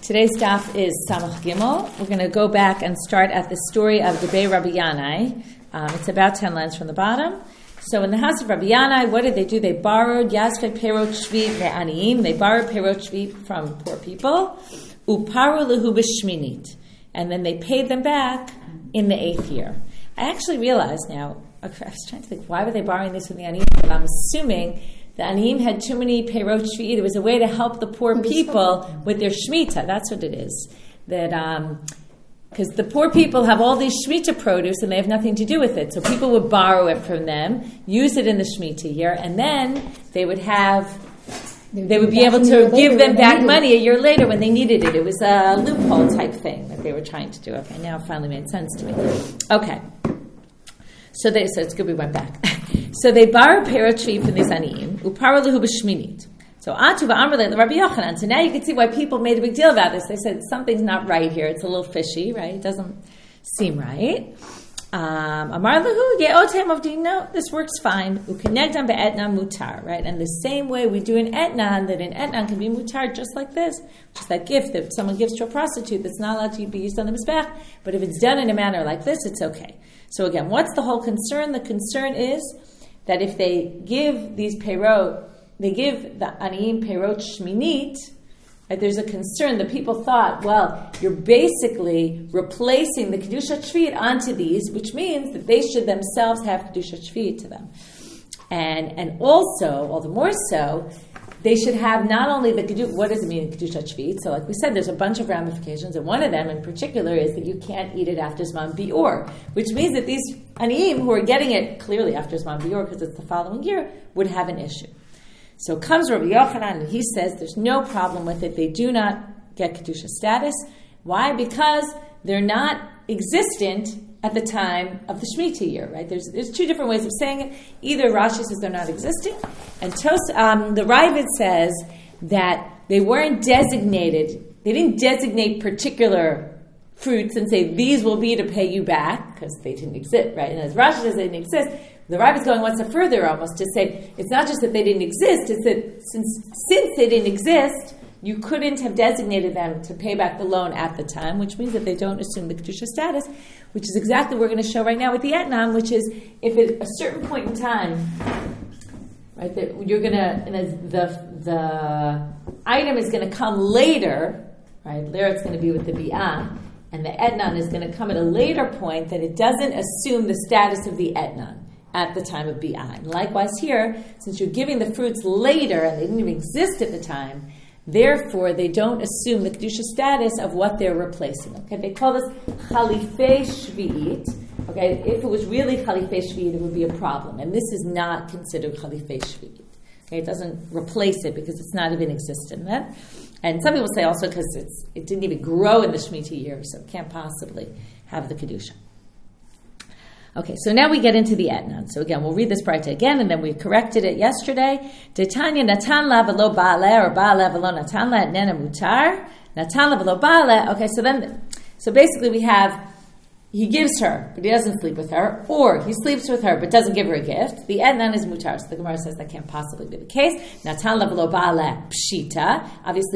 Today's daf is Samach Gimel. We're going to go back and start at the story of Debei Rabbi Yanai. It's about 10 lines from the bottom. So in the house of Rabbi Yanai, what did they do? They borrowed Yasfe Perot Shvi Ve'aniyim. They borrowed Perot Shvi from poor people. Uparu Lehu B'Shminit. And then they paid them back in the 8th year. I actually realized now, I was trying to think, why were they borrowing this from the Aniyim? But I'm assuming the Aniyim had too many Perot Shvi'it. It was a way to help the poor people with their Shemitah. That's what it is. That because the poor people have all these Shemitah produce and they have nothing to do with it. So people would borrow it from them, use it in the Shemitah year, and then they would be able to give them back money a year later when they needed it. It was a loophole type thing that they were trying to do. Okay, now it finally made sense to me. Okay. So it's good we went back. So they borrowed Perot Shvi from these Aniyim, Uparu Lehu B'Shminit. So Atu v'Amrle Rabbi Yochanan. So now you can see why people made a big deal about this. They said something's not right here. It's a little fishy, right? It doesn't seem right. Amar Lehu Ye'otem Avdim. No, this works fine. U'kenegdam be'etnan mutar, right? And the same way we do in etnan, that in etnan can be mutar just like this, just that gift that someone gives to a prostitute that's not allowed to be used on the mizbech. But if it's done in a manner like this, it's okay. So again, what's the whole concern? The concern is that if they give these perot, they give the aniyim perot shminit, right, there's a concern that people thought, well, you're basically replacing the kedusha shvit onto these, which means that they should themselves have kedusha shvit to them. And also, all the more so, they should have not only the kedusha, what does it mean, kedusha shvit? So like we said, there's a bunch of ramifications, and one of them in particular is that you can't eat it after Zman Bior, which means that these aniyim who are getting it clearly after Zman Bior, because it's the following year, would have an issue. So comes Rabbi Yochanan, and he says there's no problem with it. They do not get kedusha status. Why? Because they're not existent at the time of the Shemitah year, right? There's two different ways of saying it. Either Rashi says they're not existing, and the Ravid says that they weren't designated. They didn't designate particular fruits and say these will be to pay you back because they didn't exist, right? And as Rashi says they didn't exist, the Ravid is going one step further almost to say it's not just that they didn't exist; it's that since they didn't exist, you couldn't have designated them to pay back the loan at the time, which means that they don't assume the kedusha status, which is exactly what we're going to show right now with the etnan, which is if at a certain point in time, right, that you're going to, the item is going to come later, right? There it's going to be with the bi'ah, and the etnan is going to come at a later point, that it doesn't assume the status of the etnan at the time of bi'ah. And likewise here, since you're giving the fruits later and they didn't even exist at the time, therefore, they don't assume the kedusha status of what they're replacing. Okay, they call this chalifei shvi'it. Okay, if it was really chalifei shvi'it, it would be a problem, and this is not considered chalifei shvi'it. Okay, it doesn't replace it because it's not even existent then. And some people say also because it didn't even grow in the Shemitah year, so it can't possibly have the kedusha. Okay, so now we get into the etnan. So again, we'll read this part again, and then we corrected it yesterday. Detanya natan la v'lo ba'aleh, or ba'aleh v'lo natan la etnena mutar. Natan la v'lo ba'aleh. Okay, so basically we have, he gives her, but he doesn't sleep with her, or he sleeps with her, but doesn't give her a gift. The etnan is mutar. So the Gemara says that can't possibly be the case. Natan la v'lo ba'aleh pshita. Obviously,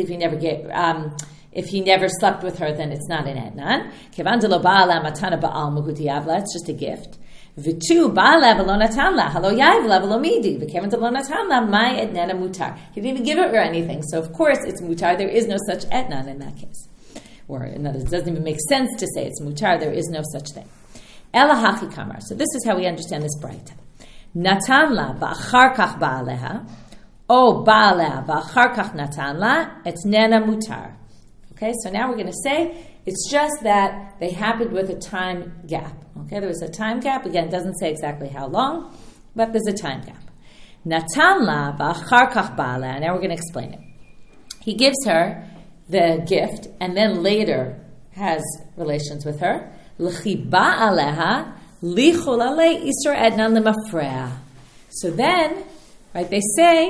if he never slept with her, then it's not an etnan. Kevan de lo ba'ala matana ba'al muhuti avla. It's just a gift. V'tu ba'ala v'lo natanla halo yavla v'lo midi. V'kevan de lo natanla my etnana mutar. He didn't even give her anything, so of course it's mutar. There is no such etnan in that case. Or in other words, it doesn't even make sense to say it's mutar. There is no such thing. Ela hachi kamar. So this is how we understand this braita. Natanla v'achar kach ba'aleha. O ba'aleha v'achar kach natanla etnana mutar. Okay, so now we're going to say it's just that they happened with a time gap. Okay, there was a time gap. Again, it doesn't say exactly how long, but there's a time gap. Natan la v'achar kach ba'aleh. Now we're going to explain it. He gives her the gift and then later has relations with her. L'chi ba'aleha lichol alei isur ednan lemafreah. So then, right, they say,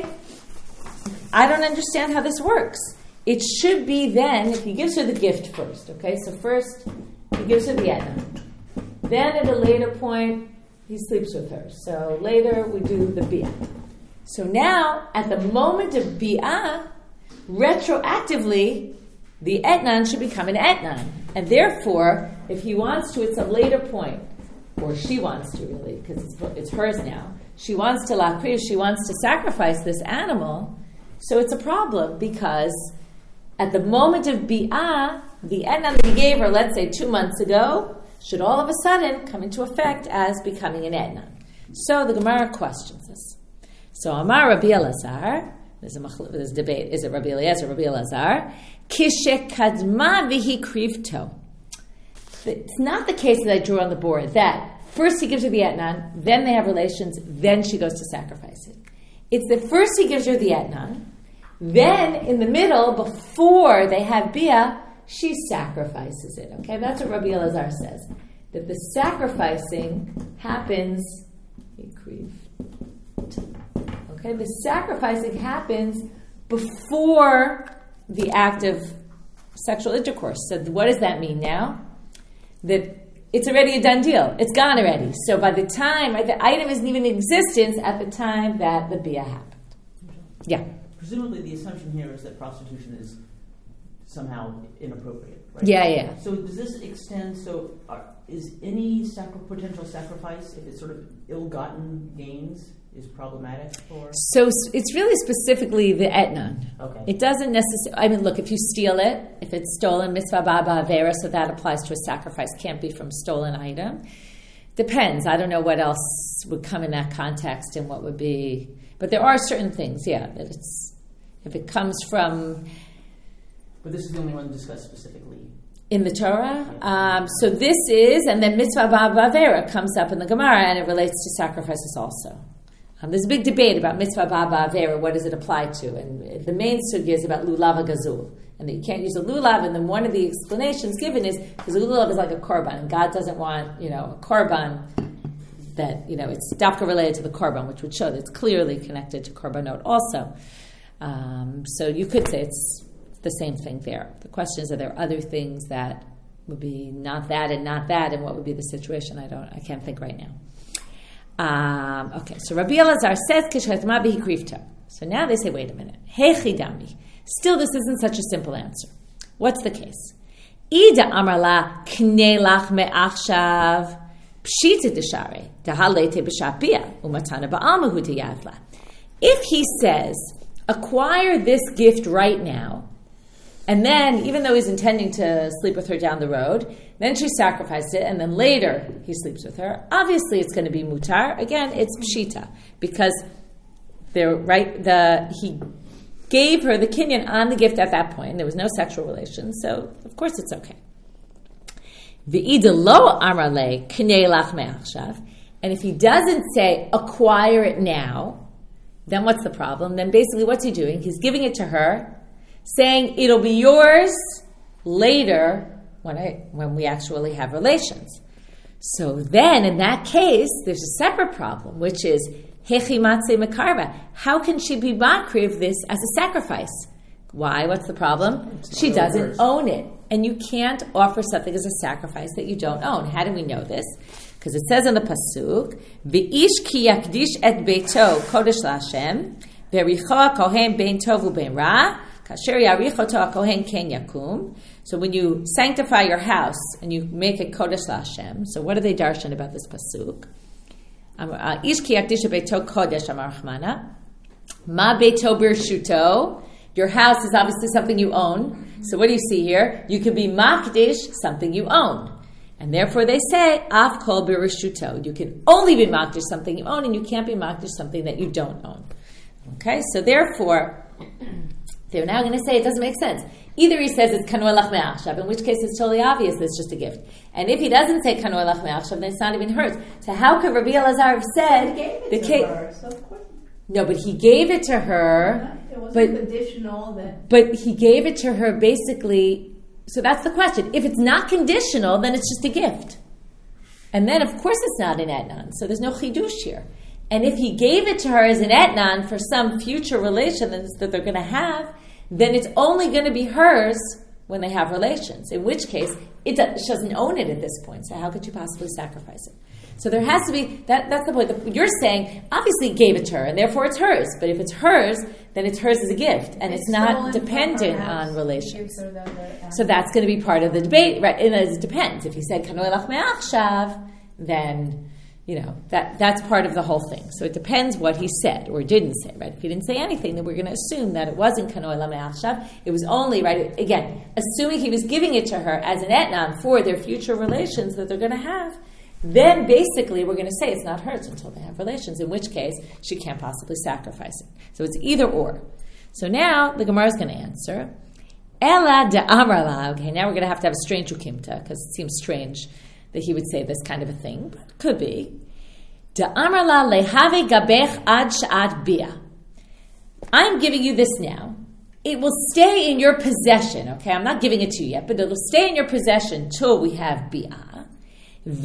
I don't understand how this works. It should be then, if he gives her the gift first, okay? So first, he gives her the etna. Then at a later point, he sleeps with her. So later, we do the bi'ah. So now, at the moment of bi'ah, retroactively, the etnan should become an etnan. And therefore, if he wants to at some later point, or she wants to really, because it's hers now, she wants to lakriv, she wants to sacrifice this animal, so it's a problem because at the moment of bi'ah, the etnan that he gave her, let's say 2 months ago, should all of a sudden come into effect as becoming an etnan. So the Gemara questions this. So Amar Rabbi Elazar, there's a debate, is it Rabbi Eliezer or Rabbi Elazar? Kishe kadma vihi krivto. It's not the case that I drew on the board, that first he gives her the etnan, then they have relations, then she goes to sacrifice it. It's that first he gives her the etnan, then in the middle, before they have bia, she sacrifices it. Okay, that's what Rabbi Elazar says. That the sacrificing happens, okay, the sacrificing happens before the act of sexual intercourse. So what does that mean now? That it's already a done deal. It's gone already. So by the time, the item isn't even in existence at the time that the bia happened. Yeah. Presumably the assumption here is that prostitution is somehow inappropriate, right? Yeah. So does this extend, is any potential sacrifice, if it's sort of ill-gotten gains, is problematic for? So it's really specifically the etnan. Okay. It doesn't necessarily, look, if you steal it, if it's stolen, mitzvah baba avera, so that applies to a sacrifice, can't be from stolen item. Depends. I don't know what else would come in that context and what would be, but there are certain things, that it's, if it comes from... But this is the only one discussed specifically. In the Torah? So this is, and then mitzvah baba avera comes up in the Gemara, and it relates to sacrifices also. There's a big debate about mitzvah baba avera, what does it apply to? And the main sugya is about lulav gazul, and that you can't use a lulav, and then one of the explanations given is, because a lulav is like a korban, and God doesn't want, a korban that, it's dafka related to the korban, which would show that it's clearly connected to korbanot also. So you could say it's the same thing there. The question is, are there other things that would be not that, and what would be the situation? I can't think right now. Okay, so Rabbi Elazar says, Kishatma bihi krivta. So now they say, wait a minute. Hechidami. Still, this isn't such a simple answer. What's the case? Ida amarla k'nei lach me'achshav pshita deshare dahalete b'shapia umatana ba'almahu tiyavla. If he says, acquire this gift right now, and then, even though he's intending to sleep with her down the road, then she sacrificed it, and then later he sleeps with her, obviously it's going to be mutar. Again, it's pshita, because he gave her the kinyan on the gift at that point. There was no sexual relation, so of course it's okay. V'ida lo amrale k'nei lach me'achshav, and if he doesn't say, acquire it now, then what's the problem? Then basically what's he doing? He's giving it to her, saying it'll be yours later when we actually have relations. So then, in that case, there's a separate problem, which is hechi matzeh mekarva. How can she be makriv this as a sacrifice? Why? What's the problem? She doesn't own it, and you can't offer something as a sacrifice that you don't own. How do we know this? Because it says in the pasuk, "V'ish ki yakdish et beito kodesh laHashem, ve'richo kohen bein tov u'bein ra." So when you sanctify your house and you make it kodesh laHashem, so what are they darshan about this pasuk? Ish ki yakdish beito kodesh amar Rachmana. Ma beito birshuto. Your house is obviously something you own. So what do you see here? You can be makdish, something you own. And therefore they say, af kol birshuto. You can only be makdish something you own, and you can't be makdish something that you don't own. Okay, so therefore... they're now going to say it doesn't make sense. Either he says it's kanoi lach me'achshav, in which case it's totally obvious that it's just a gift. And if he doesn't say kanoi lach me'achshav, then it's not even hers. So how could Rabbi Elazar have said the case? So of course. No, but he gave it to her. It wasn't conditional. But he gave it to her basically. So that's the question. If it's not conditional, then it's just a gift. And then, of course, it's not an etnan. So there's no chidush here. And if he gave it to her as an etnan for some future relation that they're going to have, then it's only going to be hers when they have relations. In which case, she doesn't own it at this point. So how could you possibly sacrifice it? So there has to be, that's the point. You're saying, obviously gave it to her, and therefore it's hers. But if it's hers, then it's hers as a gift, and it's not dependent on relations. So that's going to be part of the debate, right? And it depends. If he said, Kanoe lach me'achshav, then, that's part of the whole thing. So it depends what he said or didn't say, right? If he didn't say anything, then we're going to assume that it wasn't Kanoe lach me'achshav. It was only, right, again, assuming he was giving it to her as an etnan for their future relations that they're going to have, then basically we're going to say it's not hers until they have relations, in which case she can't possibly sacrifice it. So it's either or. So now the Gemara is going to answer, Ela de Amrala. Okay, now we're going to have a strange ukimta, because it seems strange that he would say this kind of a thing, but it could be. De Amrala lehave gabech ad sha'at bia. I'm giving you this now. It will stay in your possession, okay? I'm not giving it to you yet, but it will stay in your possession till we have bia. And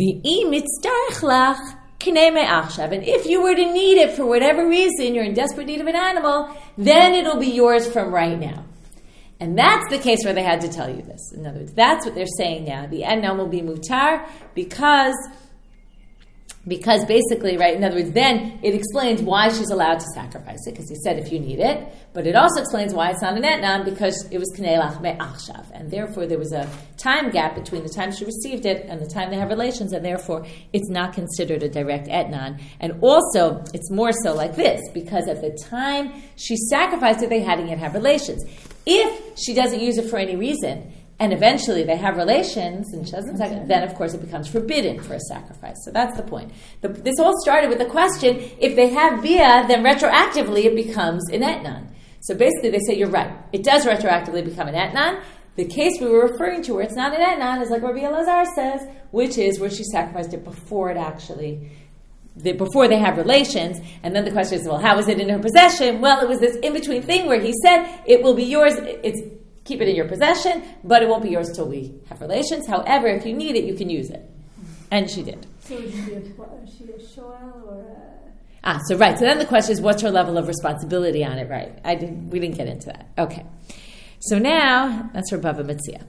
if you were to need it for whatever reason, you're in desperate need of an animal, then it'll be yours from right now. And that's the case where they had to tell you this. In other words, that's what they're saying now. The etnan will be mutar because basically, right, in other words, then it explains why she's allowed to sacrifice it, because he said if you need it, but it also explains why it's not an etnan, because it was K'nei lach me'achshav, and therefore there was a time gap between the time she received it and the time they have relations, and therefore it's not considered a direct etnan. And also, it's more so like this, because at the time she sacrificed it, they hadn't yet have relations. If she doesn't use it for any reason, and eventually they have relations, and she doesn't sacrifice, then of course it becomes forbidden for a sacrifice. So that's the point. This all started with the question, if they have bia, then retroactively it becomes an etnan. So basically they say, you're right, it does retroactively become an etnan. The case we were referring to where it's not an etnan is like Rabbi Elazar says, which is where she sacrificed it before before they have relations. And then the question is, well, how is it in her possession? Well, it was this in-between thing where he said, it will be yours, keep it in your possession, but it won't be yours till we have relations. However, if you need it, you can use it. And she did. So is she a shoel or a... So right. So then the question is, what's her level of responsibility on it, right? We didn't get into that. Okay. So now, that's for Bava Metzia.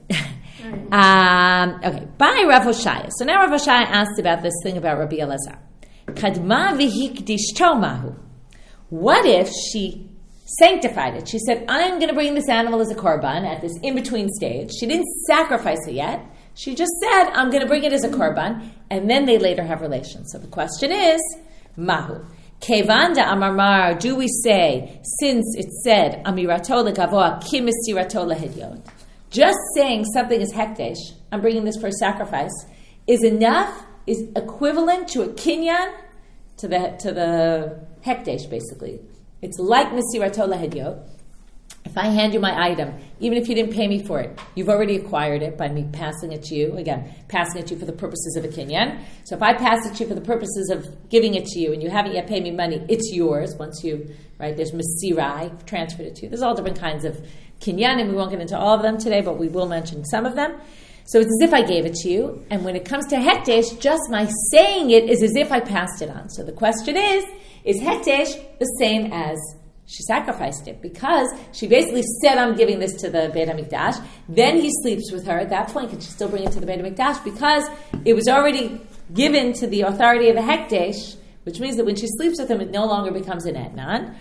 Okay. By Rav Hoshaya. So now Rav Hoshaya asked about this thing about Rabbi Elazar. Kadma v'hikdishto mahu. What if she sanctified it? She said, I'm going to bring this animal as a korban at this in-between stage. She didn't sacrifice it yet. She just said, I'm going to bring it as a korban, and then they later have relations. So the question is, mahu. Kevanda amarmar, do we say, since it said, amirato legavoa kimisirato lehidyot, just saying something is hekdesh, I'm bringing this for a sacrifice, is enough, is equivalent to a kinyan, to the hekdesh, basically. It's like Mesirato Lehidyot. If I hand you my item, even if you didn't pay me for it, you've already acquired it by me passing it to you. Again, passing it to you for the purposes of a kinyan. So if I pass it to you for the purposes of giving it to you and you haven't yet paid me money, it's yours once you, right, there's Mesirai, transferred it to you. There's all different kinds of kinyan, and we won't get into all of them today, but we will mention some of them. So it's as if I gave it to you, and when it comes to hekdesh, just my saying it is as if I passed it on. So the question is hekdesh the same as she sacrificed it? Because she basically said, I'm giving this to the Beit HaMikdash. Then he sleeps with her. At that point, can she still bring it to the Beit HaMikdash? Because it was already given to the authority of the hekdesh, which means that when she sleeps with him, it no longer becomes an etnan.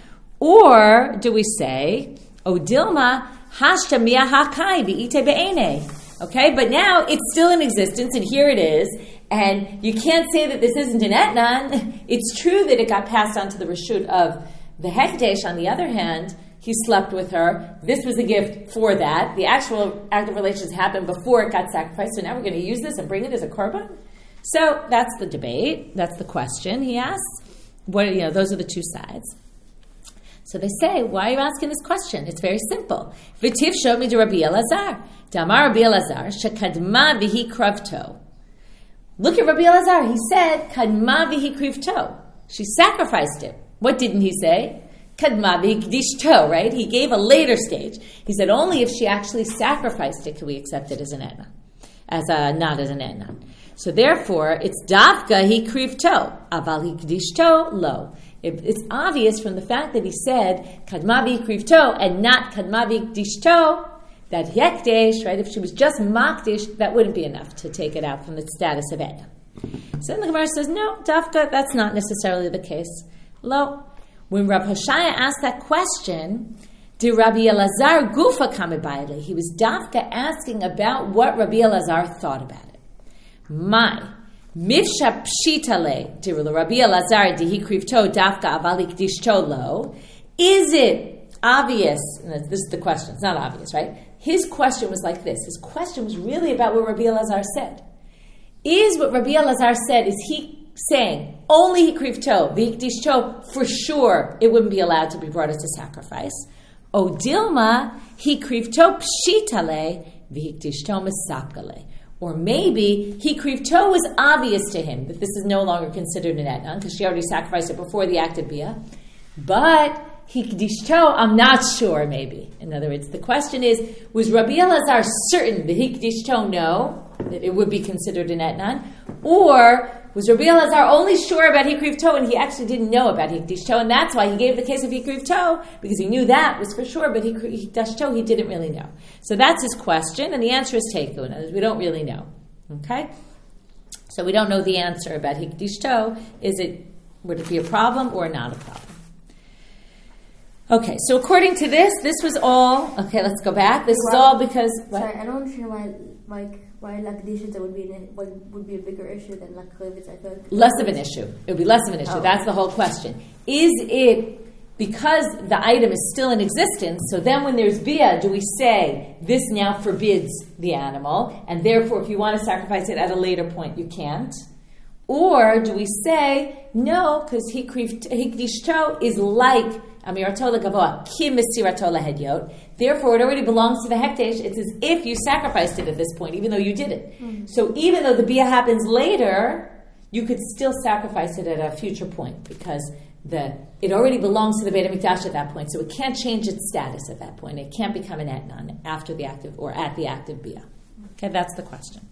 Or do we say, O Dilma, hashta miya hakai v'ite be'ene. Okay, but now it's still in existence, and here it is, and you can't say that this isn't an etnan. It's true that it got passed on to the reshut of the hekdesh. On the other hand, he slept with her. This was a gift for that. The actual act of relations happened before it got sacrificed, so now we're going to use this and bring it as a korban? So that's the debate. That's the question he asks. Those are the two sides. So they say, why are you asking this question? It's very simple. V'tiv showed me to Rabbi Elazar. Damar Rabbi Elazar, shekadma v'hi kravto. Look at Rabbi Elazar. He said, kadma v'hi krivto. She sacrificed it. What didn't he say? Kadma v'hi kdishto, right? He gave a later stage. He said, only if she actually sacrificed it can we accept it as an etna, not as an etna. So therefore, it's dafka hi krivto, aval hi kdishto lo. It's obvious from the fact that he said kadma v'hi krivto and not kadma v'hi kdishto, that hekdesh, right, if she was just makdish, that wouldn't be enough to take it out from the status of etna. So then the Gemara says, no, Dafka, that's not necessarily the case. Lo, when Rav Hoshaya asked that question, did Rabbi Elazar Gufa Kamibaile? He was Dafka asking about what Rabbi Elazar thought about it. My Mifsha Pshitale, did Rabbi Elazar Dihi Krivto Dafka Avalik Dishto Lo? Is it obvious? And this is the question. It's not obvious, right? His question was like this. His question was really about what Rabbi Elazar said. Is what Rabbi Elazar said, is he saying only Hikrivto, V'ikdishto, for sure it wouldn't be allowed to be brought as a sacrifice? O Dilma, Hikrivto Pshitale, V'ikdishto Mesakale. Or maybe Hikrivto was obvious to him that this is no longer considered an etnan, because she already sacrificed it before the act of Bia. But Hikdishto, I'm not sure, maybe. In other words, the question is, was Rabbi Elazar certain that Hikdishto no, that it would be considered an etnan? Or was Rabbi Elazar only sure about Hikrivto and he actually didn't know about Hikdishto, and that's why he gave the case of Hikrivto, because he knew that was for sure, but Hikdishto he didn't really know. So that's his question, and the answer is Teiku. In other words, we don't really know. Okay? So we don't know the answer about Hikdishto. Would it be a problem or not a problem? Okay, so according to this was all. Okay, let's go back. This is all because. What? Sorry, I don't understand why lakdishita would be a bigger issue than laklivitz. I feel like less of an issue. It would be less of an issue. Oh. That's the whole question. Is it because the item is still in existence? So then, when there's bia, do we say this now forbids the animal, and therefore, if you want to sacrifice it at a later point, you can't? Or do we say no, because hikdishto is like Amirato legavoa, kim mesirato lehedyot. Therefore, it already belongs to the hekdesh. It's as if you sacrificed it at this point, even though you didn't. Mm-hmm. So even though the bia happens later, you could still sacrifice it at a future point because it already belongs to the Beit HaMikdash at that point. So it can't change its status at that point. It can't become an etnan after the active or at the active bia. Okay, that's the question.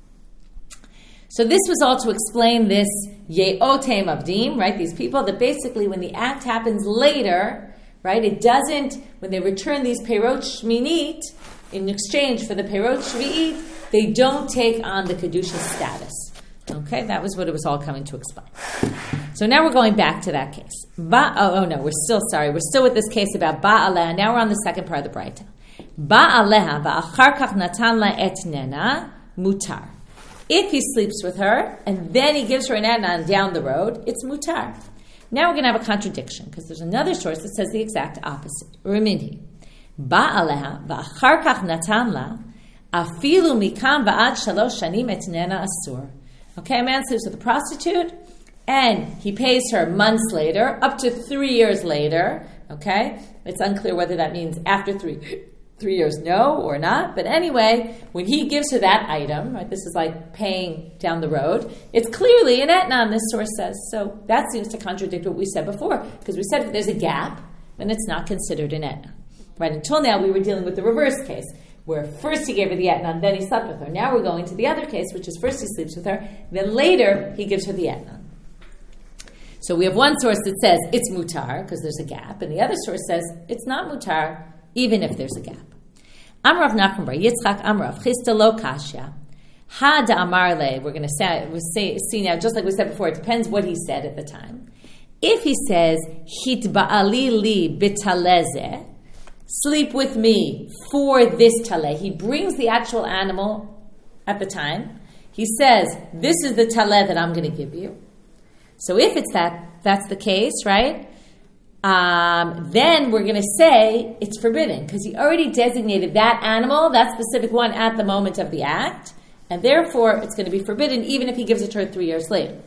So this was all to explain this ye'otem avdim, right? These people that basically when the act happens later, right, it doesn't, when they return these perot shminit in exchange for the perot shvi'it, they don't take on the kedusha status. Okay, that was what it was all coming to explain. So now we're going back to that case. We're still with this case about ba'aleha. Now we're on the second part of the Braita. Ba'aleha va'achar kach natan la etnena mutar. If he sleeps with her, and then he gives her an etnan down the road, it's mutar. Now we're going to have a contradiction, because there's another source that says the exact opposite. Rimidhi. Ba'aleha va'achar kach natan la afilu mikam va'ad shalosh shanim etnena asur. Okay, a man sleeps with a prostitute, and he pays her months later, up to 3 years later. Okay? It's unclear whether that means after 3 years, no or not. But anyway, when he gives her that item, right, this is like paying down the road, it's clearly an etnan, this source says. So that seems to contradict what we said before, because we said if there's a gap, then it's not considered an etnan. Right? Until now, we were dealing with the reverse case, where first he gave her the etnan, then he slept with her. Now we're going to the other case, which is first he sleeps with her, then later he gives her the etnan. So we have one source that says it's mutar, because there's a gap, and the other source says it's not mutar, even if there's a gap. Amrav Nachman bar Yitzchak Amrav Chista lo kashya ha da amarle. We're going to see now, just like we said before, it depends what he said at the time. If he says hitba'ali li bitaleze, sleep with me for this taleh, he brings the actual animal at the time. He says, this is the taleh that I'm going to give you. So if it's that's the case, right? Then we're going to say it's forbidden because he already designated that animal, that specific one, at the moment of the act, and therefore it's going to be forbidden even if he gives it to her 3 years later.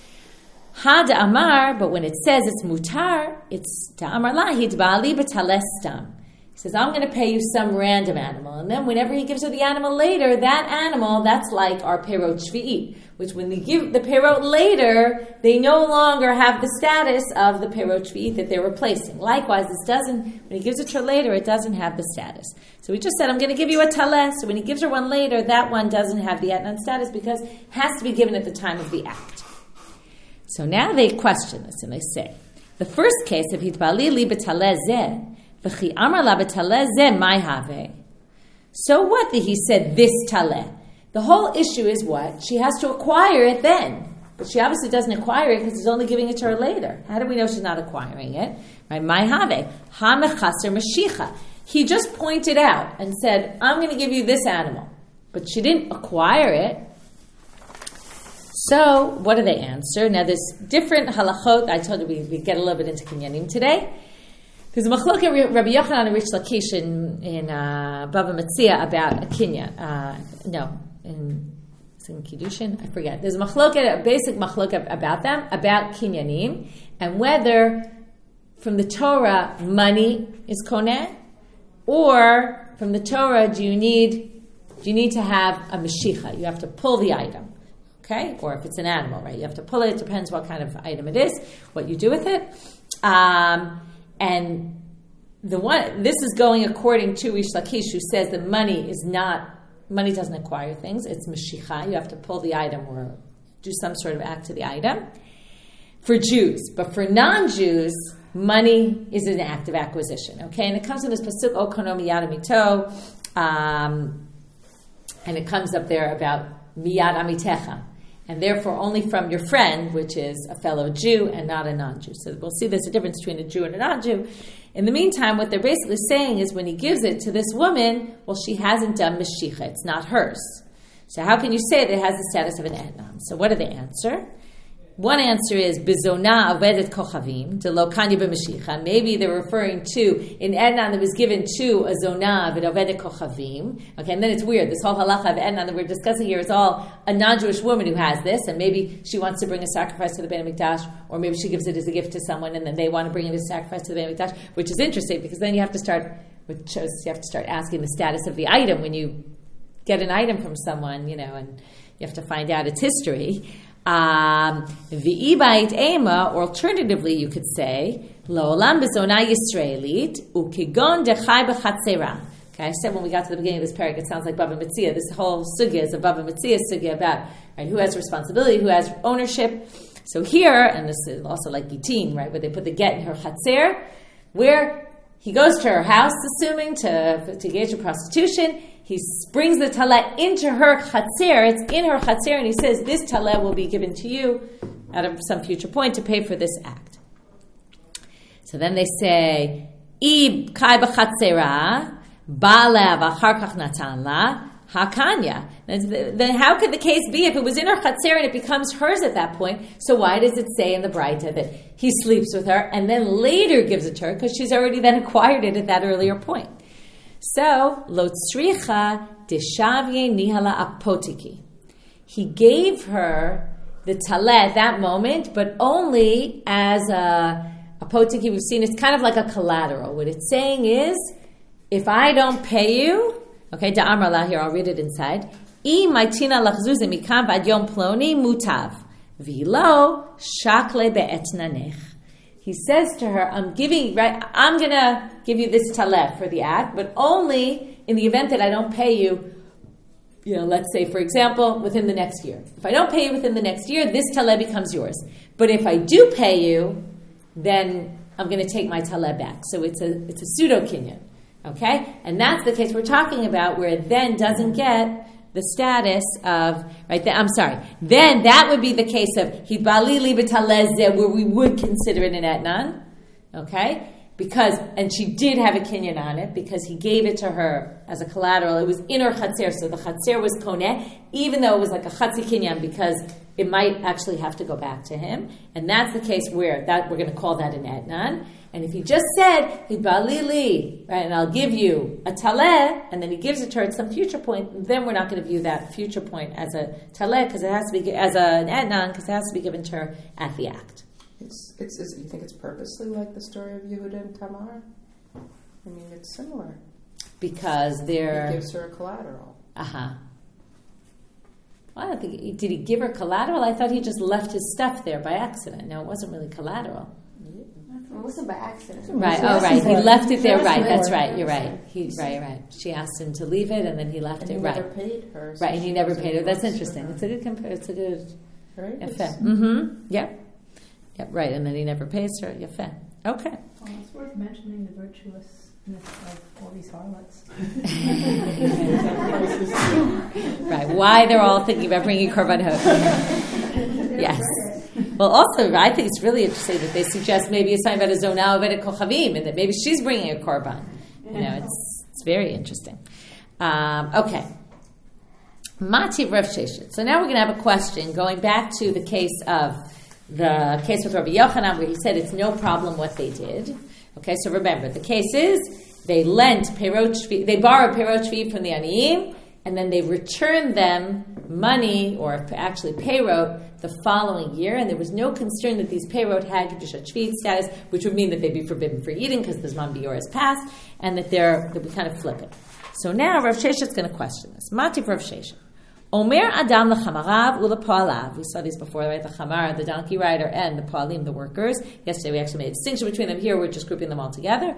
Ha da amar, but when it says it's mutar, it's da amar la hidba'ali b'talestam. He says, I'm going to pay you some random animal. And then whenever he gives her the animal later, that animal, that's like our perot shvi'it, which when they give the perot later, they no longer have the status of the perot shvi'it that they're replacing. Likewise, when he gives it to her later, it doesn't have the status. So he just said, I'm going to give you a taleh. So when he gives her one later, that one doesn't have the etnan status because it has to be given at the time of the act. So now they question this and they say, the first case of hitba'ali li b'taleh zeh, so what that he said this taleh? The whole issue is what? She has to acquire it then. But she obviously doesn't acquire it because he's only giving it to her later. How do we know she's not acquiring it? Right? My have ha mechaser mashicha. He just pointed out and said, I'm going to give you this animal. But she didn't acquire it. So, what do they answer? Now, there's different halachot. I told you we get a little bit into kinyanim today. There's a machlok at Rabbi Yochanan and Rish Lakish in Bava Metzia about a kinyan. In Kiddushin, I forget. There's a basic machlok about them, about kinyanim, and whether from the Torah money is koneh, or from the Torah do you need to have a mashicha? You have to pull the item, okay? Or if it's an animal, right? You have to pull it. It depends what kind of item it is, what you do with it. And this is going according to Rish Lakish, who says that money doesn't acquire things. It's mashicha. You have to pull the item or do some sort of act to the item. For Jews. But for non-Jews, money is an act of acquisition. Okay? And it comes in this pasuk, O kono miyad amito, and it comes up there about miyad amitecha. And therefore only from your friend, which is a fellow Jew and not a non-Jew. So we'll see there's a difference between a Jew and a non-Jew. In the meantime, what they're basically saying is when he gives it to this woman, well, she hasn't done mashicha. It's not hers. So how can you say that it has the status of an etnan? So what do they answer? One answer is bizona avedet kochavim de lo kanya b'mashicha. Maybe they're referring to an etnan that was given to a zona of avedet kochavim. Okay, and then it's weird. This whole halacha of etnan that we're discussing here is all a non-Jewish woman who has this, and maybe she wants to bring a sacrifice to the Beit HaMikdash, or maybe she gives it as a gift to someone, and then they want to bring it as a sacrifice to the Beit HaMikdash, which is interesting because then you have to start asking the status of the item when you get an item from someone, and you have to find out its history. V'ibait ema, or alternatively, you could say La'olam bezona Yisraelit ukigon dechai b'chatzera. Okay, I said when we got to the beginning of this parak, it sounds like Bava Metzia. This whole sugya is a Bava Metzia sugya about who has responsibility, who has ownership. So here, and this is also like Gitin, right, where they put the get in her chatzer, where he goes to her house, assuming to engage in prostitution. He brings the taleh into her chatzir. It's in her chatzir, and he says, this taleh will be given to you at some future point to pay for this act. So then they say, Ib kai b'chatzera, ba'alev achar kach natan la, hakanya. Then how could the case be if it was in her chatzir and it becomes hers at that point? So why does it say in the Braita that he sleeps with her and then later gives it to her? Because she's already then acquired it at that earlier point. So, lo tzricha deshavye nihala apotiki. He gave her the taleh at that moment, but only as a apotiki. We've seen it's kind of like a collateral. What it's saying is, if I don't pay you, okay, da'amar la, here, I'll read it inside. I maitina lachzuze mikam vad yom ploni mutav. Vilo shakle be'etnanech. He says to her, I'm going to give you this taleh for the act, but only in the event that I don't pay you, let's say, for example, within the next year. If I don't pay you within the next year, this taleh becomes yours. But if I do pay you, then I'm going to take my taleh back. So it's a pseudo-kinyan, okay? And that's the case we're talking about, where it then doesn't get the status of, then that would be the case of hibali li b'taleh, where we would consider it an etnan, okay? And she did have a kinyan on it, because he gave it to her as a collateral. It was in her chatzir, so the chatzir was koneh, even though it was like a chatzi kinyan, because it might actually have to go back to him. And that's the case where we're going to call that an etnan. And if he just said, hibali li, right, and I'll give you a taleh, and then he gives it to her at some future point, then we're not going to view that future point as a taleh, because it has to be, as an etnan, because it has to be given to her at the act. You think it's purposely like the story of Yehuda and Tamar? I mean, it's similar. Because He gives her a collateral. Well, I don't think, did he give her collateral? I thought he just left his stuff there by accident. No, it wasn't really collateral. It wasn't by accident. Right, right. He left it there, right. That's right, you're right. Right. She asked him to leave it, and then he left it, right. He never paid her. So right, and he never paid her. That's interesting. It's a good Right? Yafeh. Yep, right, and then he never pays her. Yafeh. Okay. Well, it's worth mentioning the virtuousness of all these harlots. Right, why they're all thinking about bringing korbanot. Yes. Well, also, I think it's really interesting that they suggest maybe it's talking about a zonah ovedet kochavim, and that maybe she's bringing a korban. It's very interesting. Okay. Mativ Rav Sheshet. So now we're going to have a question going back to the case with Rabbi Yochanan, where he said it's no problem what they did. Okay, so remember, the case is they borrowed perot shvi from the aniyim, and then they returned them money, or actually perot, the following year, and there was no concern that these perot had kedushat shvi status, which would mean that they'd be forbidden for eating because the Zman Bior has passed, and that we kind of flip it. So now Rav Sheshet's going to question this. Mativ Rav Sheshet. Omer Adam lechamarav ulepoalav. We saw these before, right? The chamar, the donkey rider, and the poalim, the workers. Yesterday we actually made a distinction between them. Here we're just grouping them all together.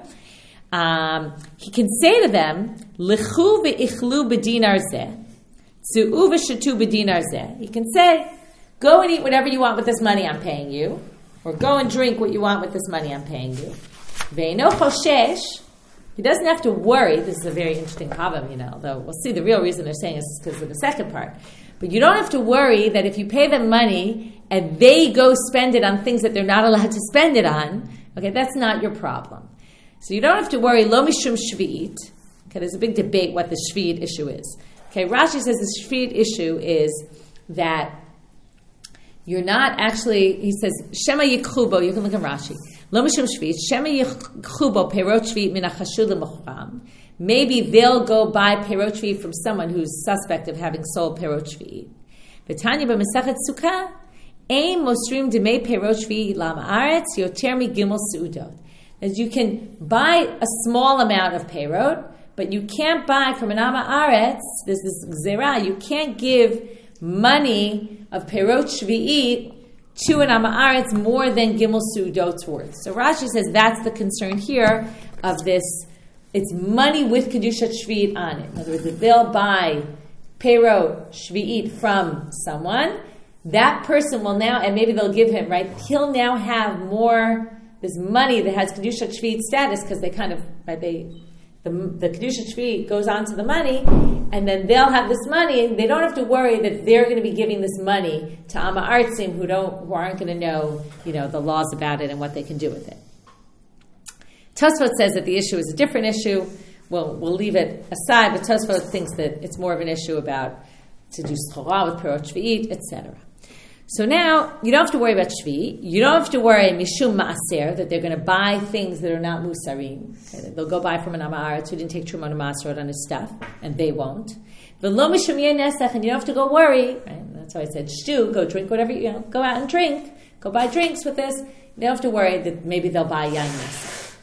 He can say to them, Lechu ve'ichlu b'dinar zeh, tzu'u v'shatu b'dinar zeh. He can say, go and eat whatever you want with this money I'm paying you, or go and drink what you want with this money I'm paying you. Ve'eno choshesh. He doesn't have to worry. This is a very interesting problem, though we'll see the real reason they're saying is because of the second part. But you don't have to worry that if you pay them money and they go spend it on things that they're not allowed to spend it on, okay, that's not your problem. So you don't have to worry, lo mishum shvi'it. Okay, there's a big debate what the shvi'it issue is. Okay, Rashi says the shvi'it issue is that you're not actually, he says, Shema yikhubo, you can look at Rashi. Lo mishum shvi'it, Shema yikhubo perot shvi'it min hachashud l'mochram. Maybe they'll go buy perot shvi'it from someone who's suspect of having sold perot shvi'it. V'tanya b'mesachet sukkah, ein mosrim demei perot shvi'it lam haaretz yoter mi gimel seudot. As you can buy a small amount of perot, but you can't buy from an Ama Aretz, there's this gzera, you can't give money of perot shvi'it to an Ama Aretz more than gimel su'udot's worth. So Rashi says that's the concern here of this. It's money with kedushat shvi'it on it. In other words, if they'll buy perot shvi'it from someone, that person will now, and maybe they'll give him, right, he'll now have more, this money that has kedushat shvi'it status, because they kind of, right, the kedushat shvi'it goes on to the money, and then they'll have this money, and they don't have to worry that they're going to be giving this money to Ama Artzim who aren't going to know, the laws about it and what they can do with it. Tosfot says that the issue is a different issue. We'll leave it aside, but Tosfot thinks that it's more of an issue about to do schora with perot shvi'it, etc. So now, you don't have to worry about shvi. You don't have to worry, mishum ma'aser, that they're going to buy things that are not musarim. Okay, they'll go buy from an Ama Aretz who didn't take truma and maserot on his stuff, and they won't. V'lo mishum yeh nesach, and you don't have to go worry. Right? That's why I said, shtu, go drink whatever, go out and drink. Go buy drinks with this. You don't have to worry that maybe they'll buy yain nesach.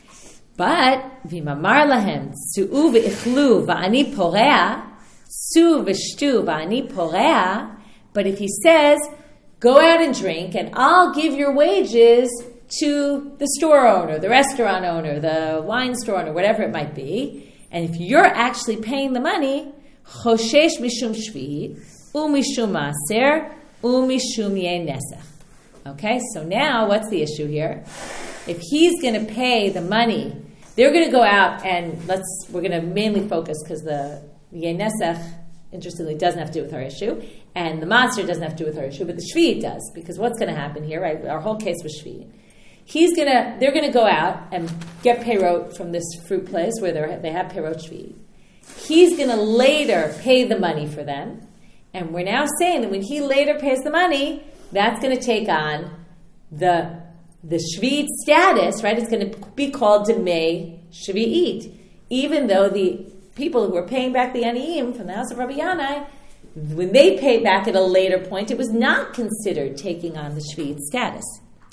But, v'mamar lahem, su'u v'ichlu v'ani porea, su v'shtu v'ani porea. But if he says, go out and drink, and I'll give your wages to the store owner, the restaurant owner, the wine store owner, whatever it might be, and if you're actually paying the money, choshesh mishum shvi'it, u'mishum maaser, u'mishum yeh nesach. Okay, so now what's the issue here? If he's going to pay the money, they're going to go out and we're going to mainly focus because the yeh nesach, interestingly, doesn't have to do with our issue, and the master doesn't have to do with our issue, but the shvi'it does, because what's going to happen here, right? Our whole case was shvi'it. They're going to go out and get perot from this fruit place where they have perot shvi'it. He's going to later pay the money for them, and we're now saying that when he later pays the money, that's going to take on the shvi'it status, right? It's going to be called demei shvi'it, even though the people who were paying back the aniyim from the house of Rabbi Yanai, when they paid back at a later point, it was not considered taking on the shvi'it status.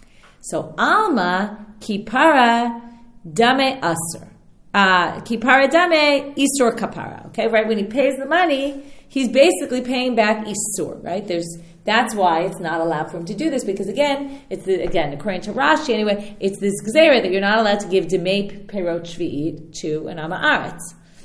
So alma kipara dame asur, kipara dame isur kapara. Okay, right? When he pays the money, he's basically paying back isur. Right? That's why it's not allowed for him to do this, because again, according to Rashi anyway, it's this gzera that you're not allowed to give demei perot shvi'it to an Ama Aretz.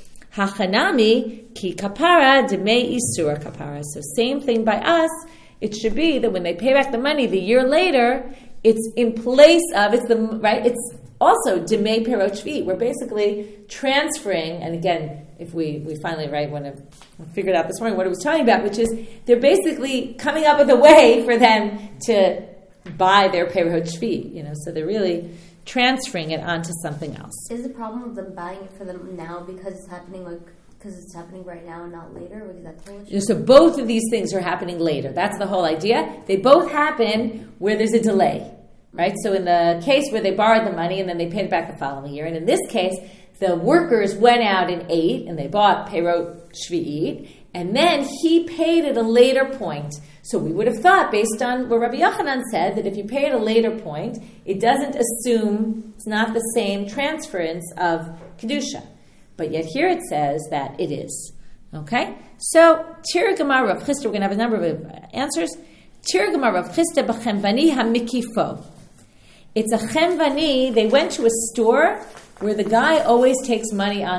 Hachanami ki kapara demei isur kapara. So same thing by us. It should be that when they pay back the money the year later, it's in place of It's also demei perot shvi'it. We're basically transferring, and again, if we finally want to figure it out this morning what it was talking about, which is they're basically coming up with a way for them to buy their Perot Shvi, so they're really transferring it onto something else. Is the problem with them buying it for them now because it's happening right now and not later? Because that's whole issue? So both of these things are happening later. That's the whole idea. They both happen where there's a delay, right? So in the case where they borrowed the money and then they paid it back the following year, and in this case, the workers went out and ate and they bought Perot Shvi'it, and then he paid at a later point. So we would have thought, based on what Rabbi Yochanan said, that if you pay at a later point, it doesn't assume it's not the same transference of Kedusha. But yet here it says that it is. Okay? So, Tir Gemara Rav Chisda, we're going to have a number of answers. Tir Gemara Rav Chisda b'chemvani hamikifo. It's a chemvani. They went to a store where the guy always takes money on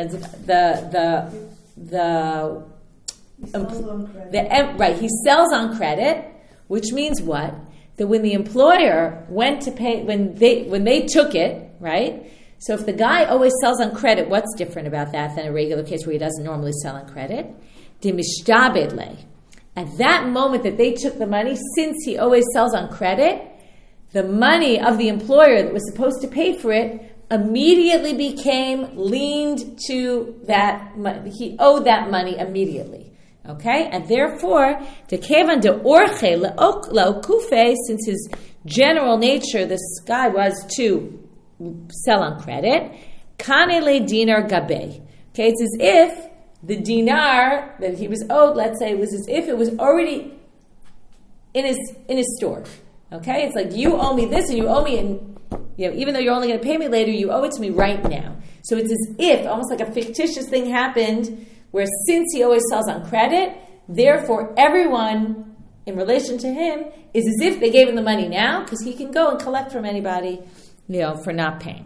he sells on credit, which means what? That when the employer went to pay, when they took it, right? So if the guy always sells on credit, what's different about that than a regular case where he doesn't normally sell on credit? At that moment that they took the money, since he always sells on credit, the money of the employer that was supposed to pay for it immediately became leaned to that. He owed that money immediately. Okay? And therefore, the kevan de orche laokufe, since his general nature, this guy was to sell on credit, kanele dinar gabe. Okay, it's as if the dinar that he was owed, let's say, was as if it was already in his store. Okay, it's like you owe me this and you owe me, and even though you're only going to pay me later, you owe it to me right now. So it's as if almost like a fictitious thing happened, where since he always sells on credit, therefore everyone in relation to him is as if they gave him the money now, because he can go and collect from anybody, for not paying.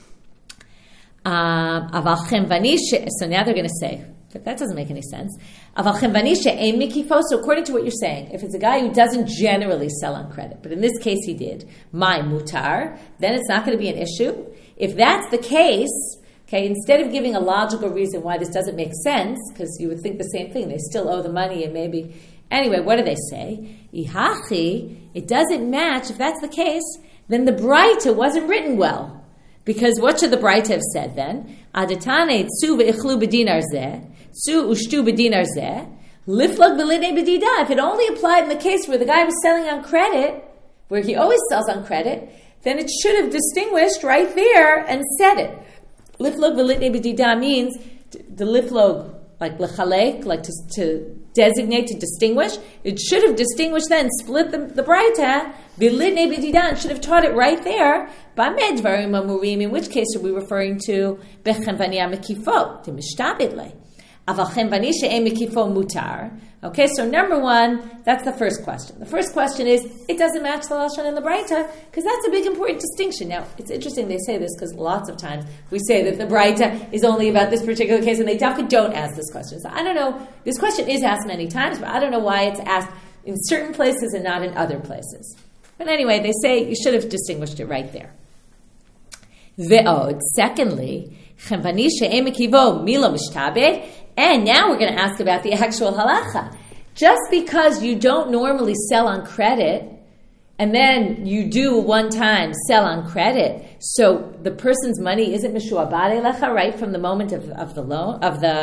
So now they're going to say, but that doesn't make any sense. So according to what you're saying, if it's a guy who doesn't generally sell on credit, but in this case he did, my mutar, then it's not going to be an issue. If that's the case, okay, instead of giving a logical reason why this doesn't make sense, because you would think the same thing, they still owe the money and maybe... Anyway, what do they say? Ihachi, it doesn't match. If that's the case, then the Braita wasn't written well. Because what should the Braita have said then? Adatane tsu ve'ichlu b'dinar zeh, tsu ushtu b'dinar zeh, liflag v'linei b'dida. If it only applied in the case where the guy was selling on credit, where he always sells on credit, then it should have distinguished right there and said it. Liflog v'litnei b'dida means the liflog, like lechalek, like to designate, to distinguish. It should have distinguished then, split the Braita, v'litnei b'dida, and should have taught it right there. B'ameh dvarim amurim, in which case are we referring to b'chemvani ha'mekifo, to mishtabed le. Aval chemvani she'en mekifo mutar. Okay, so number one, that's the first question. The first question is, it doesn't match the Lashon in the Braita, because that's a big important distinction. Now, it's interesting they say this, because lots of times we say that the Braita is only about this particular case, and they definitely don't ask this question. So I don't know, this question is asked many times, but I don't know why it's asked in certain places and not in other places. But anyway, they say you should have distinguished it right there. Ve'od, secondly, chemvani she'en mekivo milo mishtabeh. And now we're going to ask about the actual halacha. Just because you don't normally sell on credit, and then you do one time sell on credit, so the person's money isn't mishuabad elecha right from the moment of the loan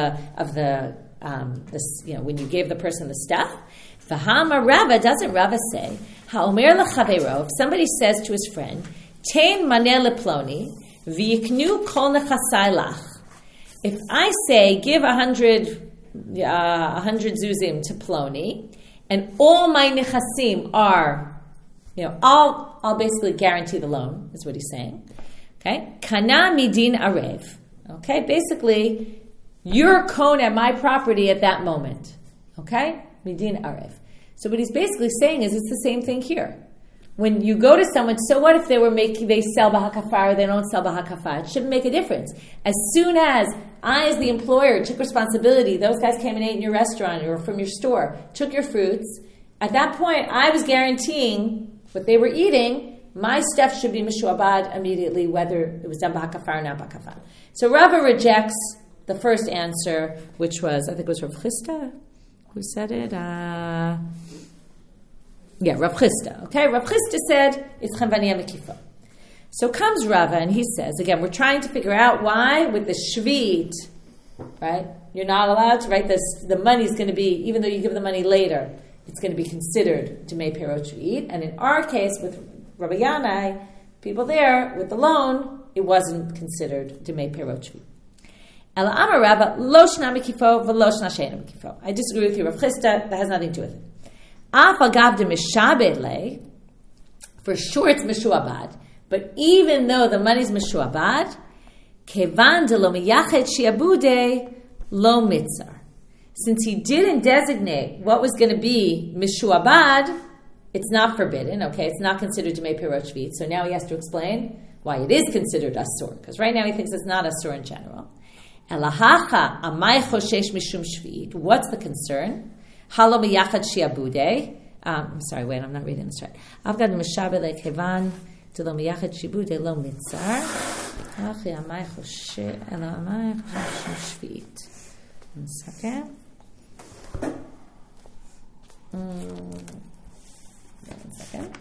when you gave the person the stuff. V'hama Rava, doesn't Rava say ha'omer lechavero, if somebody says to his friend, tein maneh leploni v'yiknu kol nechasai lach. If I say, give 100 zuzim to Ploni, and all my nechasim are, I'll basically guarantee the loan, is what he's saying. Okay? Kana midin arev. Okay? Basically, you're kon at my property at that moment. Okay? Midin arev. So what he's basically saying is it's the same thing here. When you go to someone, so what if they sell b'hakafar or they don't sell b'hakafar? It shouldn't make a difference. As soon as I, as the employer, took responsibility, those guys came and ate in your restaurant or from your store, took your fruits, at that point, I was guaranteeing what they were eating, my stuff should be mishuabad immediately, whether it was done b'hakafar or not b'hakafar. So Rava rejects the first answer, which was, I think it was Rav Chisda who said it. Rav Chisda. Okay, Rav Chisda said it's Chavania Mekifo. So comes Rava and he says, again, we're trying to figure out why with the Shvit, right? You're not allowed to, right? The money's going to be, even though you give the money later, it's going to be considered Demei Perot Shvit. And in our case, with Rabbi Yanai, people there, with the loan, it wasn't considered Demei Perot Shvit. Ela Amar Rava, lo shna mekifo v'lo shna she'ena mekifo. I disagree with you, Rav Chisda, that has nothing to do with it. Af agav de mishabed le, for sure it's mishuabad, but even though the money's mishuabad, kevan de lo miyachet shiabude lo mitzar. Since he didn't designate what was going to be mishuabad, it's not forbidden, okay? It's not considered Demei Perot Shvit. So now he has to explain why it is considered asur, because right now he thinks it's not asur in general. Elahacha amay choshesh mishum shvit. What's the concern? Halo miyachad shiabude. I'm sorry, wait, I'm not reading this right. Avgad mishabe lekevan to lo miyachad shiabude lo mitzar. Achi amay choshesh ela amay choshesh shvit. 1 second. 1 second.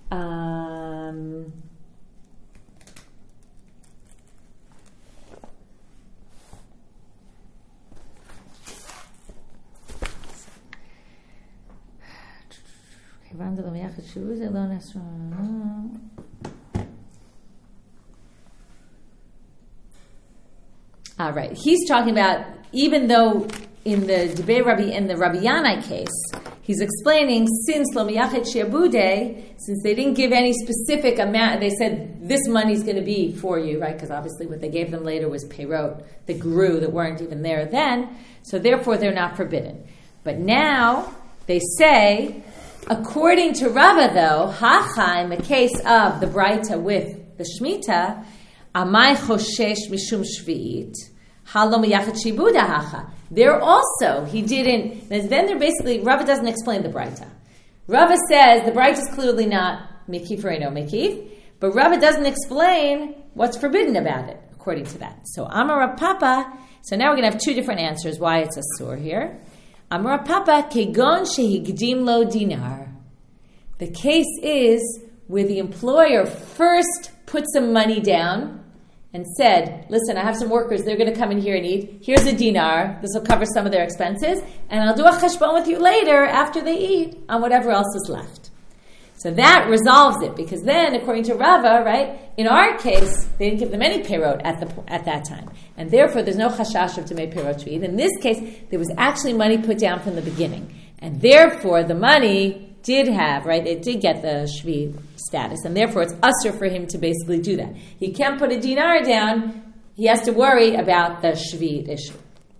All right, he's talking about, even though in the Debei Rabbi, in the Rabbi Yanai case, he's explaining, since Lo Miyachet Shiabude, since they didn't give any specific amount, they said this money's going to be for you, right? Because obviously what they gave them later was Peirot that grew, that weren't even there then, so therefore they're not forbidden. But now they say, according to Rava though, Hacha, in the case of the Braita with the Shemitah, Amay Choshesh Mishum Shvit, Halo Miyachet Shibuda Hacha. There also, he didn't, then they're basically, Rava doesn't explain the Braita. Rava says the Braita is clearly not Mekif or no Mekif, but Rava doesn't explain what's forbidden about it, according to that. So Amar Rav Papa, so now we're going to have two different answers why it's asur here. Amar Rav Papa, Kegon Shehigdim Lo Dinar. The case is where the employer first put some money down and said, listen, I have some workers, they're going to come in here and eat. Here's a dinar. This will cover some of their expenses. And I'll do a cheshbon with you later after they eat on whatever else is left. So that resolves it, because then, according to Rava, right, in our case, they didn't give them any perot at that time. And therefore, there's no chashash of Demei Perot Shvit. In this case, there was actually money put down from the beginning. And therefore, the money did have, right, it did get the Shvit status, and therefore it's usher for him to basically do that. He can't put a dinar down, he has to worry about the Shvit issue.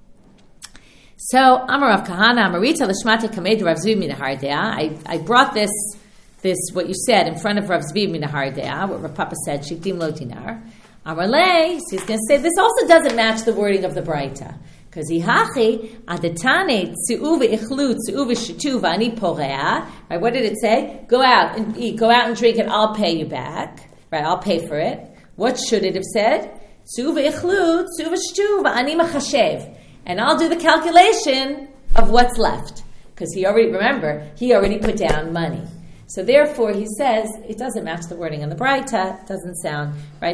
So, Amar Rav Kahana, Amarita Lashmata Kamed Rav Zviv Minahardea. I brought this, what you said, in front of Rav Zviv Minahardea, what Rav Papa said, Shikdim Lo Dinar. Amarle, so he's going to say, this also doesn't match the wording of the Braita. Because Ihachi, Adatane, Tsu'uva Ichlu, Tsu'uva Shitu, Vani Porea. Right, what did it say? Go out and eat, go out and drink, and I'll pay you back. Right, I'll pay for it. What should it have said? Tsu'uva Ichlu, Tsu'uva Shitu, Vani Machashev. And I'll do the calculation of what's left. Because he already put down money. So therefore, he says, it doesn't match the wording in the Braita. It doesn't sound, right?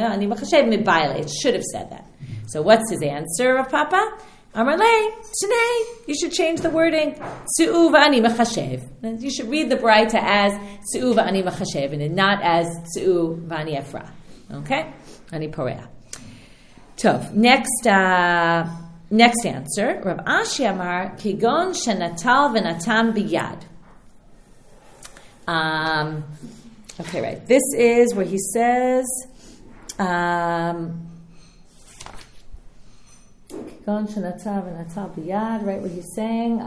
It should have said that. So what's his answer, Rav Papa? Amarle, Shnei, you should change the wording. Su'u v'ani mechashev. You should read the Braita as Su'u v'ani mechashev and not as Su'u v'ani efra. Okay? Ani porea. Tov. Next answer. Rav Ashi Amar, Kigon shenatal v'natan biyad. Okay, right. This is where he says, right, what he's saying.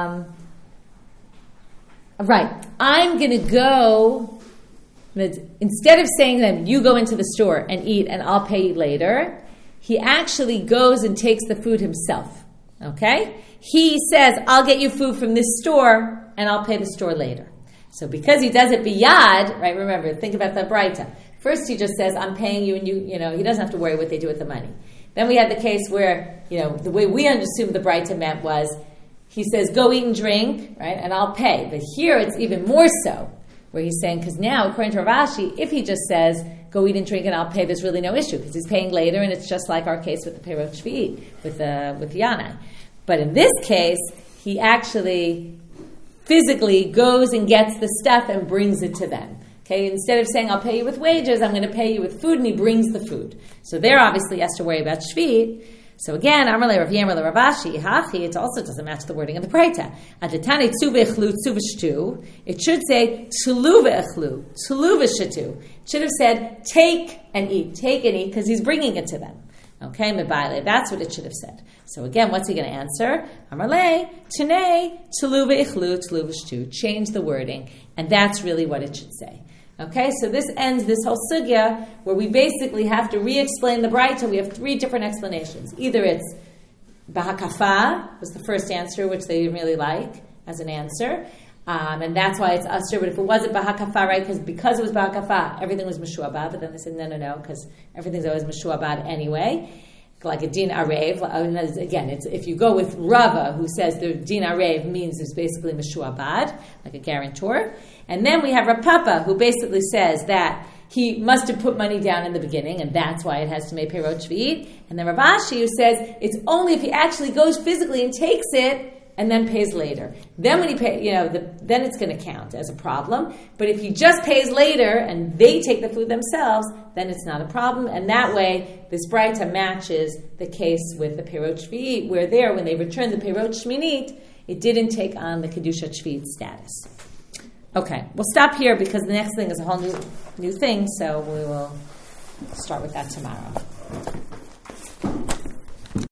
Right, I'm going to go, instead of saying to them, you go into the store and eat and I'll pay you later, he actually goes and takes the food himself. Okay? He says, I'll get you food from this store and I'll pay the store later. So because he does it biyad, right, remember, think about the Braita. First he just says, I'm paying you, and you know, he doesn't have to worry what they do with the money. Then we had the case where, the way we assumed the Braita meant was, he says, go eat and drink, right, and I'll pay. But here it's even more so, where he's saying, because now, according to Rav Ashi, if he just says, go eat and drink and I'll pay, there's really no issue, because he's paying later, and it's just like our case with the Perot Shvi'it, with Yanai. But in this case, he actually physically goes and gets the stuff and brings it to them. Okay, instead of saying, I'll pay you with wages, I'm going to pay you with food, and he brings the food. So there obviously has to worry about Shvi'it. So again, Amarle Rav Yirmiyah le Rav Ashi, Hachi, it also doesn't match the wording of the Breita. Adatane tzu ve'echlu tzu v'shtu. It should say tulu ve'echlu, tulu v'shtu. It should have said take and eat, because he's bringing it to them. Okay, mebaile, that's what it should have said. So again, what's he going to answer? Amarle, tunei, tulu ve'echlu, tulu v'shtu. Change the wording, and that's really what it should say. Okay, so this ends this whole sugya where we basically have to re-explain the Braita. We have 3 different explanations. Either it's Bahakafa was the first answer, which they didn't really like as an answer, and that's why it's Asr. But if it wasn't Bahakafa, right, because it was Bahakafa, everything was Meshuabad. But then they said no, because everything's always Meshuabad anyway. Like a din arev. Again, it's if you go with Rava, who says the din arev means it's basically Meshuabad, like a guarantor. And then we have Rav Papa, who basically says that he must have put money down in the beginning, and that's why it has to make Perot Shvi'it. And then Rav Ashi, who says it's only if he actually goes physically and takes it and then pays later. Then when he pays, then it's going to count as a problem. But if he just pays later and they take the food themselves, then it's not a problem. And that way, this Braita matches the case with the Perot Shvi'it, where there, when they returned the Perot Shminit, it didn't take on the Kedusha Shvi'it status. Okay, we'll stop here because the next thing is a whole new thing, so we will start with that tomorrow.